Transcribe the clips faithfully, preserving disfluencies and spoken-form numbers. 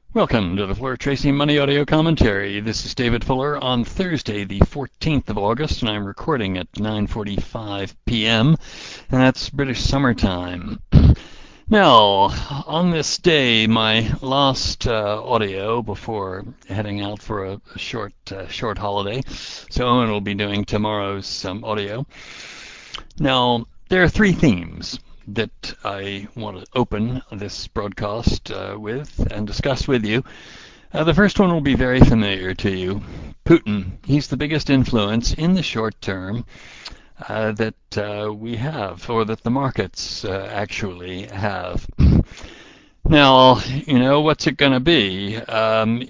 Welcome to the Floor Tracy Money Audio Commentary. This is David Fuller on Thursday, the fourteenth of August, and I'm recording at nine forty-five p m, and that's British summertime. Now, on this day, my last uh, audio before heading out for a, a short uh, short holiday, so Owen will be doing tomorrow's um, audio. Now, there are three themes that I want to open this broadcast uh, with and discuss with you. Uh, the first one will be very familiar to you. Putin. He's the biggest influence in the short term uh, that uh, we have, or that the markets uh, actually have. Now, you know, what's it going to be? Um,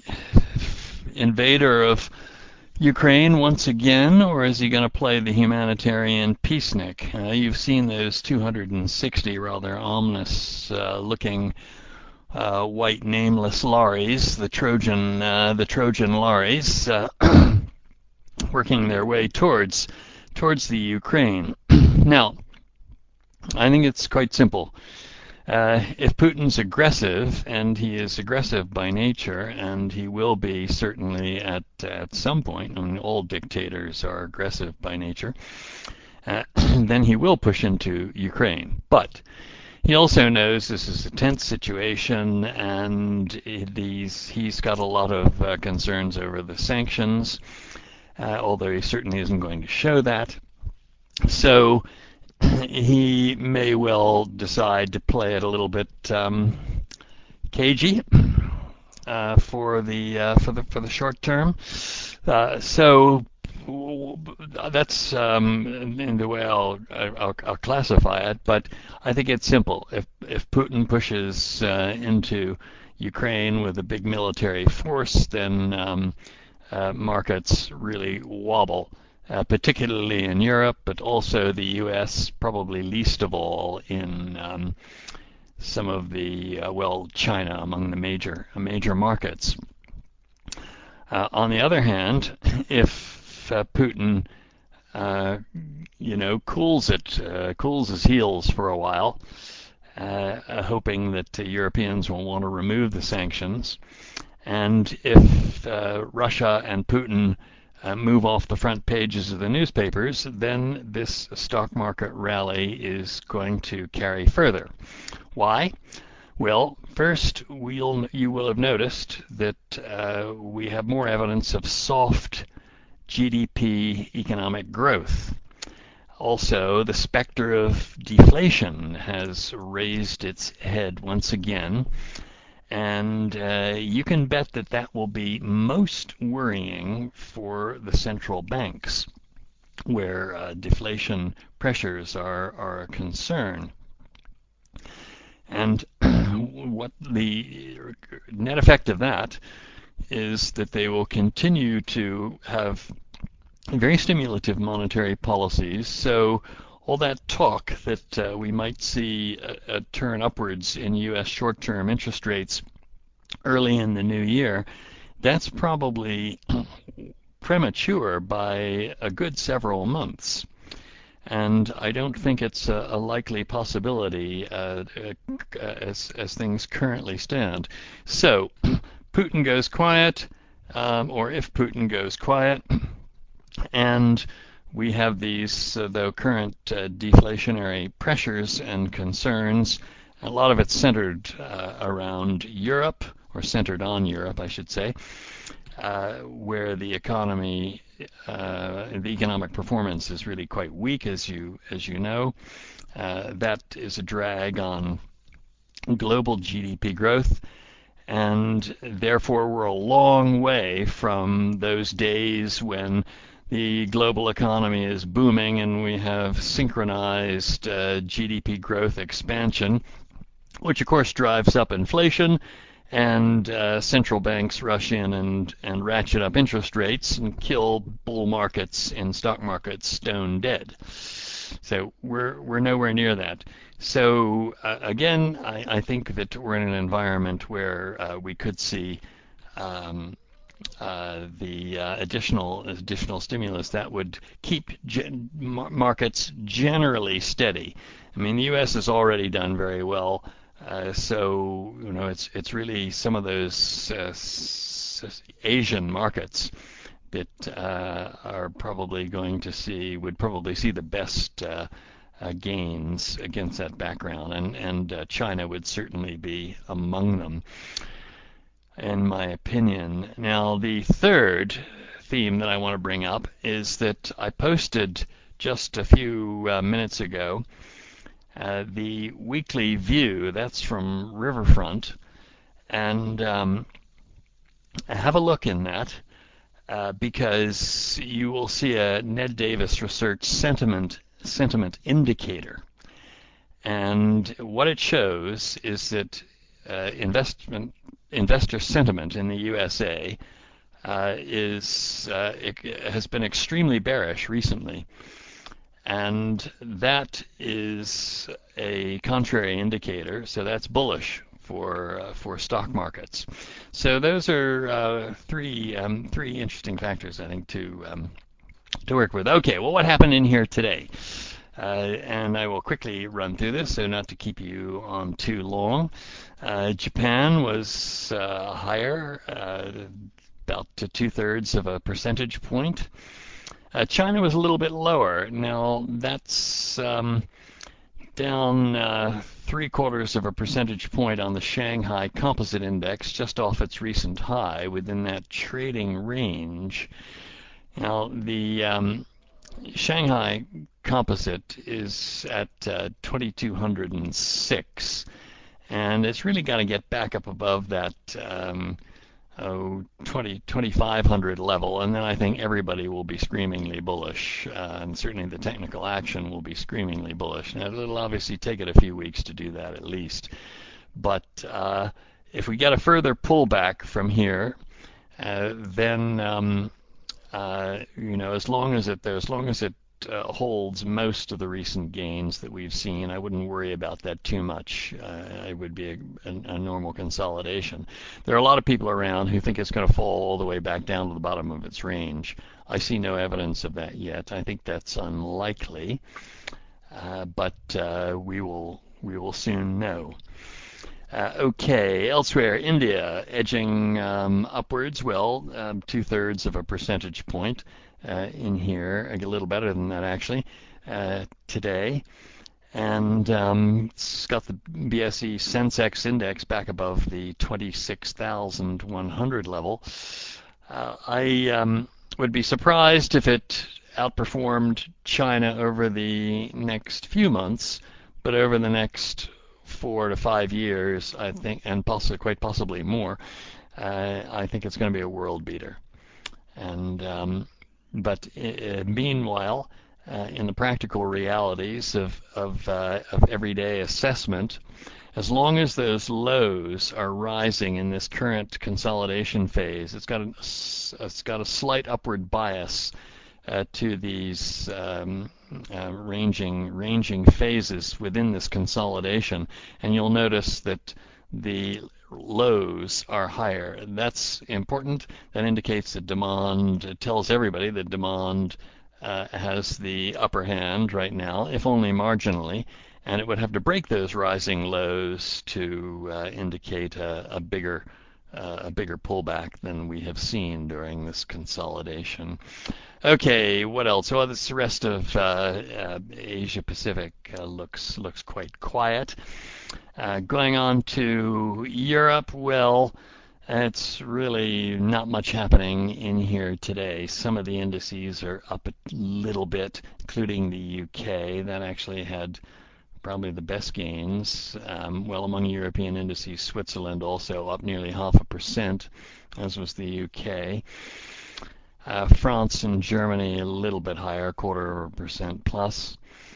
invader of Ukraine once again, or is he going to play the humanitarian peacenik? Uh, you've seen those two hundred sixty rather ominous uh, looking uh, white nameless lorries, the Trojan uh, the Trojan lorries, uh, working their way towards towards the Ukraine. Now, I think it's quite simple. Uh, if Putin's aggressive, and he is aggressive by nature, and he will be certainly at at some point, I mean, all dictators are aggressive by nature, uh, then he will push into Ukraine. But he also knows this is a tense situation, and he's, he's got a lot of uh, concerns over the sanctions, uh, although he certainly isn't going to show that. So he may well decide to play it a little bit um, cagey uh, for the uh, for the for the short term. Uh, so that's um, in the way I'll, I'll I'll classify it. But I think it's simple. If if Putin pushes uh, into Ukraine with a big military force, then um, uh, markets really wobble. Uh, particularly in Europe, but also the U S, probably least of all in um, some of the, uh, well, China among the major major markets. Uh, on the other hand, if uh, Putin, uh, you know, cools it, uh, cools his heels for a while, uh, uh, hoping that the Europeans will want to remove the sanctions, and if uh, Russia and Putin Uh, move off the front pages of the newspapers, then this stock market rally is going to carry further. Why? Well, first, we'll, you will have noticed that uh, we have more evidence of soft G D P economic growth. Also, the specter of deflation has raised its head once again, and uh, you can bet that that will be most worrying for the central banks, where uh, deflation pressures are, are a concern. And what the net effect of that is that they will continue to have very stimulative monetary policies. So all that talk that uh, we might see a, a turn upwards in U S short-term interest rates early in the new year, that's probably premature by a good several months. And I don't think it's a, a likely possibility uh, as, as things currently stand. So Putin goes quiet, um, or if Putin goes quiet, and we have these, uh, though, current uh, deflationary pressures and concerns. A lot of it's centered uh, around Europe, or centered on Europe, I should say, uh, where the economy, uh, the economic performance is really quite weak, as you as you know. Uh, that is a drag on global G D P growth, and therefore we're a long way from those days when the global economy is booming and we have synchronized uh, G D P growth expansion, which of course drives up inflation, and uh, central banks rush in and, and ratchet up interest rates and kill bull markets and stock markets stone dead. So we're we're nowhere near that. So uh, again, I, I think that we're in an environment where uh, we could see um, uh, the uh, additional additional stimulus that would keep gen- markets generally steady. I mean, the U S has already done very well Uh, so you know, it's it's really some of those uh, Asian markets that uh, are probably going to see would probably see the best uh, uh, gains against that background, and and uh, China would certainly be among them, in my opinion. Now, the third theme that I want to bring up is that I posted just a few uh, minutes ago uh, the weekly view. That's from Riverfront, and um, have a look in that. Uh, because you will see a Ned Davis Research sentiment sentiment indicator, and what it shows is that uh, investment investor sentiment in the U S A uh, is uh, it has been extremely bearish recently, and that is a contrary indicator, so that's bullish for uh, for stock markets. So those are uh, three um, three interesting factors, I think, to um, to work with. Okay, well, what happened in here today? Uh, and I will quickly run through this, so not to keep you on too long. Uh, Japan was uh, higher, uh, about to two-thirds of a percentage point. Uh, China was a little bit lower. Now, that's um, down uh, three quarters of a percentage point on the Shanghai Composite Index, just off its recent high, within that trading range. Now, the um, Shanghai Composite is at uh, twenty-two oh six, and it's really got to get back up above that um, oh, twenty, twenty-five hundred level, and then I think everybody will be screamingly bullish, uh, and certainly the technical action will be screamingly bullish. Now, it'll obviously take it a few weeks to do that at least, but uh, if we get a further pullback from here, uh, then um, uh, you know, as long as it as long as it uh, holds most of the recent gains that we've seen, I wouldn't worry about that too much. Uh, it would be a, a, a normal consolidation. There are a lot of people around who think it's going to fall all the way back down to the bottom of its range. I see no evidence of that yet. I think that's unlikely, uh, but uh, we will we will soon know. Uh, okay, elsewhere, India edging um, upwards, well, um, two-thirds of a percentage point uh, in here, a little better than that actually, uh, today. And um, it's got the B S E Sensex index back above the twenty-six thousand one hundred level. Uh, I um, would be surprised if it outperformed China over the next few months, but over the next four to five years, I think, and possibly, quite possibly more, uh, I think it's going to be a world beater. And um, but uh, meanwhile, uh, in the practical realities of of, uh, of everyday assessment, as long as those lows are rising in this current consolidation phase, it's got a, it's got a slight upward bias uh, to these um, uh, ranging ranging phases within this consolidation, and you'll notice that the lows are higher. That's important. That indicates that demand, it tells everybody that demand uh, has the upper hand right now, if only marginally, and it would have to break those rising lows to uh, indicate a, a bigger uh, a bigger pullback than we have seen during this consolidation. Okay, what else? Well, this rest of uh, uh, Asia Pacific uh, looks looks quite quiet. Uh, going on to Europe, well, it's really not much happening in here today. Some of the indices are up a little bit, including the U K. That actually had probably the best gains. Um, well, among European indices, Switzerland also up nearly half a percent, as was the U K. Uh, France and Germany a little bit higher, quarter of a percent plus.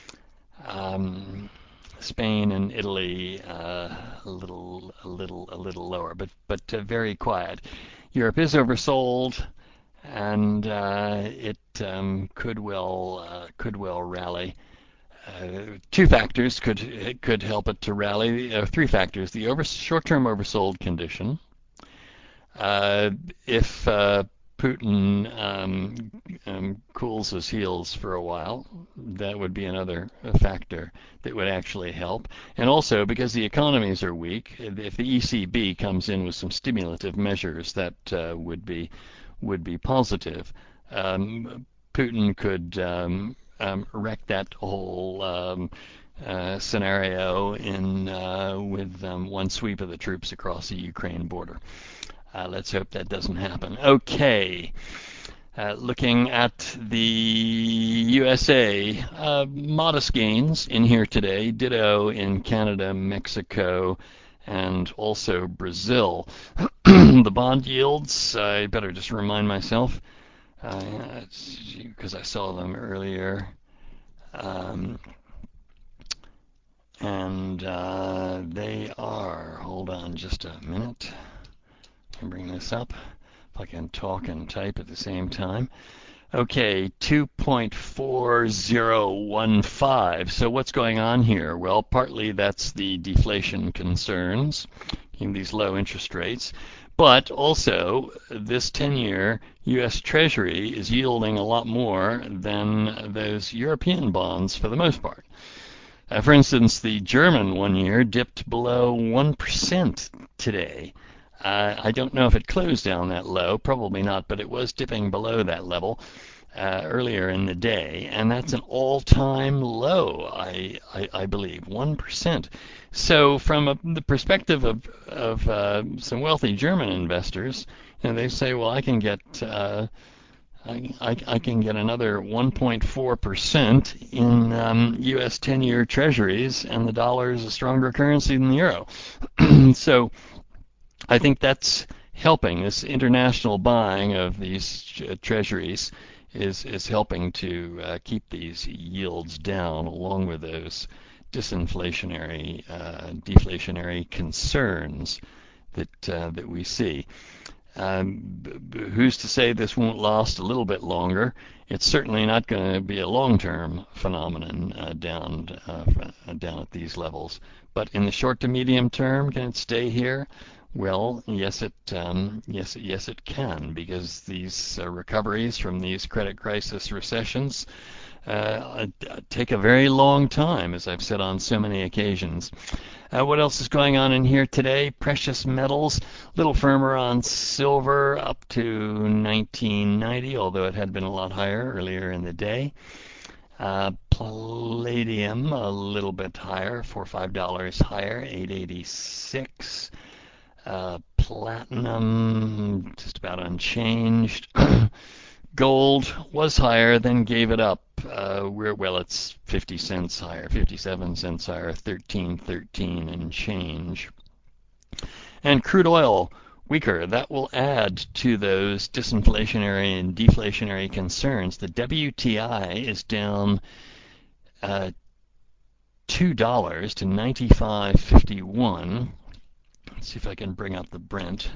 Um, Spain and Italy uh, a little, a little, a little lower, but but uh, very quiet. Europe is oversold, and uh, it um, could well uh, could well rally. Uh, two factors could could help it to rally. Uh, three factors: the over short-term oversold condition. Uh, if uh, Putin um, um, cools his heels for a while, that would be another factor that would actually help. And also, because the economies are weak, if the E C B comes in with some stimulative measures, that uh, would be would be positive. Um, Putin could um, um, wreck that whole um, uh, scenario in uh, with um, one sweep of the troops across the Ukraine border. Uh, let's hope that doesn't happen. Okay. Uh, looking at the U S A, uh, modest gains in here today. Ditto in Canada, Mexico, and also Brazil. The bond yields, I better just remind myself, because uh, I saw them earlier. Um, and uh, they are, hold on just a minute. Can bring this up. If I can talk and type at the same time. Okay, two point four zero one five. So what's going on here? Well, partly that's the deflation concerns in these low interest rates, but also this ten-year U S Treasury is yielding a lot more than those European bonds for the most part. Uh, for instance, the German one-year dipped below one percent today. Uh, I don't know if it closed down that low, probably not, but it was dipping below that level uh, earlier in the day, and that's an all-time low, I, I, I believe, one percent. So from a, the perspective of, of uh, some wealthy German investors, you know, they say, well, I can get uh, I, I, I can get another one point four percent in um, U S ten-year treasuries, and the dollar is a stronger currency than the euro. So I think that's helping. This international buying of these treasuries is is helping to uh, keep these yields down, along with those disinflationary, uh, deflationary concerns that uh, that we see. Um, who's to say this won't last a little bit longer? It's certainly not going to be a long-term phenomenon uh, down uh, down at these levels. But in the short to medium term, can it stay here? Well, yes, it um, yes, yes, it can, because these uh, recoveries from these credit crisis recessions uh, take a very long time, as I've said on so many occasions. Uh, what else is going on in here today? Precious metals, a little firmer on silver, up to nineteen ninety, although it had been a lot higher earlier in the day. Uh, palladium, a little bit higher, four or five dollars higher, eight eighty-six. Uh, platinum, just about unchanged. Gold was higher, then gave it up. Uh, we're, well, it's fifty cents higher, fifty-seven cents higher, thirteen thirteen and change. And crude oil weaker. That will add to those disinflationary and deflationary concerns. The W T I is down uh, two dollars to ninety-five fifty-one. Let's see if I can bring up the Brent.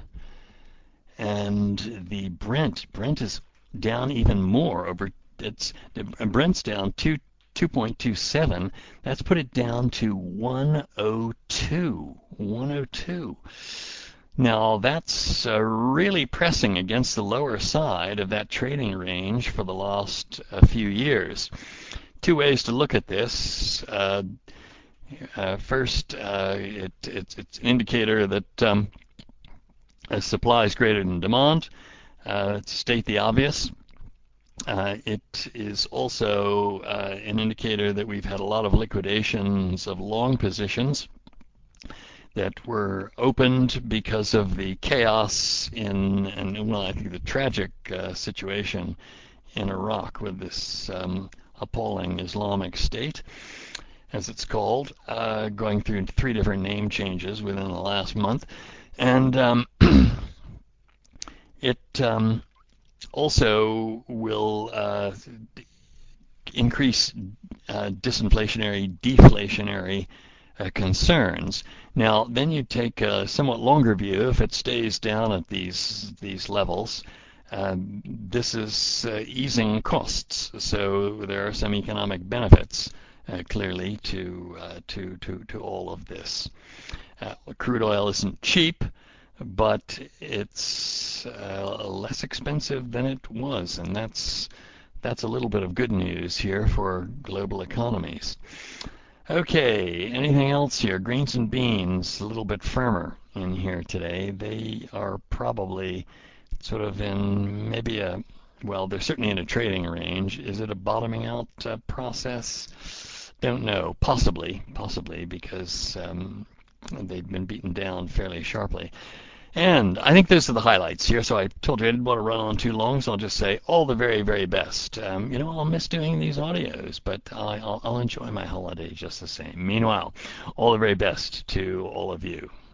And the Brent, Brent is down even more. Over it's Brent's down two two point two seven. That's put it down to one oh two. one oh two. Now that's uh, really pressing against the lower side of that trading range for the last uh, few years. Two ways to look at this. Uh, uh, first, uh, it, it, it's an indicator that um, supply is greater than demand. Uh, to state the obvious. Uh, it is also uh, an indicator that we've had a lot of liquidations of long positions that were opened because of the chaos in, and well, I think the tragic uh, situation in Iraq with this um, appalling Islamic State, as it's called, uh, going through three different name changes within the last month. And um, it um, also will uh, increase uh, disinflationary, deflationary uh, concerns. Now, then you take a somewhat longer view. If it stays down at these these levels, uh, this is uh, easing costs. So there are some economic benefits, uh, clearly, to uh, to to to all of this. Uh, crude oil isn't cheap. but it's uh, less expensive than it was, and that's that's a little bit of good news here for global economies. Okay, anything else here? Greens and beans, a little bit firmer in here today. They are probably sort of in maybe a, well, they're certainly in a trading range. Is it a bottoming out uh, process? Don't know. Possibly, possibly, because um, they've been beaten down fairly sharply. And I think those are the highlights here. So I told you I didn't want to run on too long, so I'll just say all the very, very best. Um, you know, I'll miss doing these audios, but I, I'll, I'll enjoy my holiday just the same. Meanwhile, all the very best to all of you.